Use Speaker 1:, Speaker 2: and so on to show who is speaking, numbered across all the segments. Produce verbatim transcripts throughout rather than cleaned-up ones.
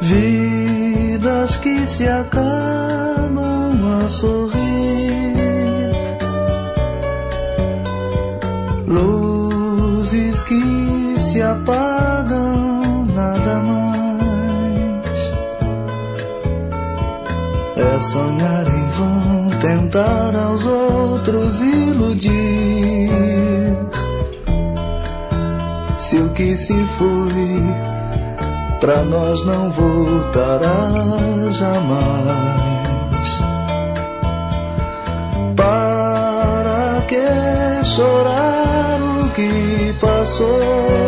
Speaker 1: Vidas que se acabam a sorrir, luzes que se apagam, nada mais. É sonhar em vão, tentar aos outros iludir. Se o que se foi pra nós não voltará jamais. Para que chorar o que passou?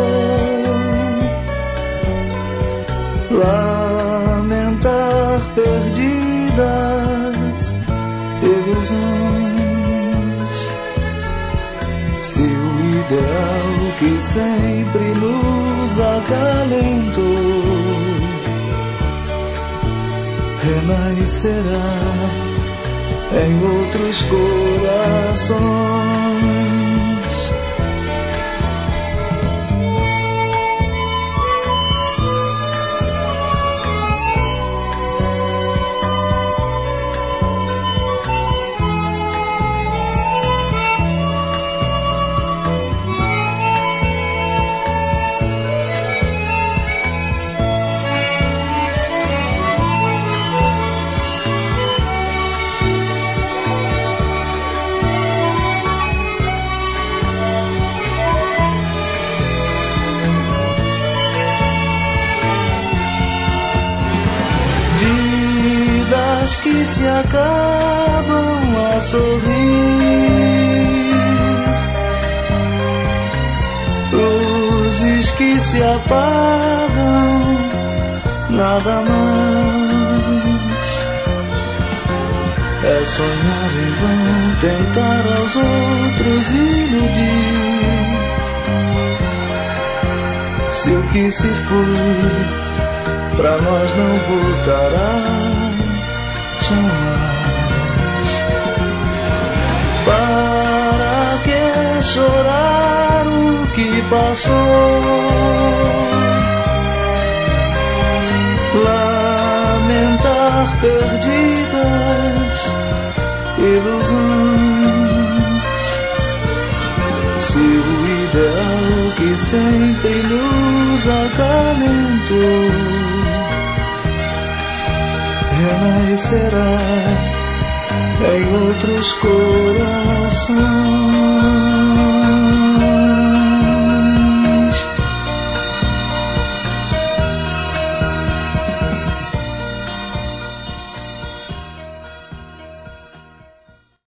Speaker 1: Lamentar perdidas ilusões. Se o ideal que sempre nos acalentou renascerá em outros corações. Que se acabam a sorrir, luzes que se apagam, nada mais. É sonhar em vão, tentar aos outros iludir. Se o que se foi pra nós não voltará jamais. Para que chorar o que passou? Lamentar perdidas ilusões. Se o ideal que sempre nos acalentou renascerá em outros corações.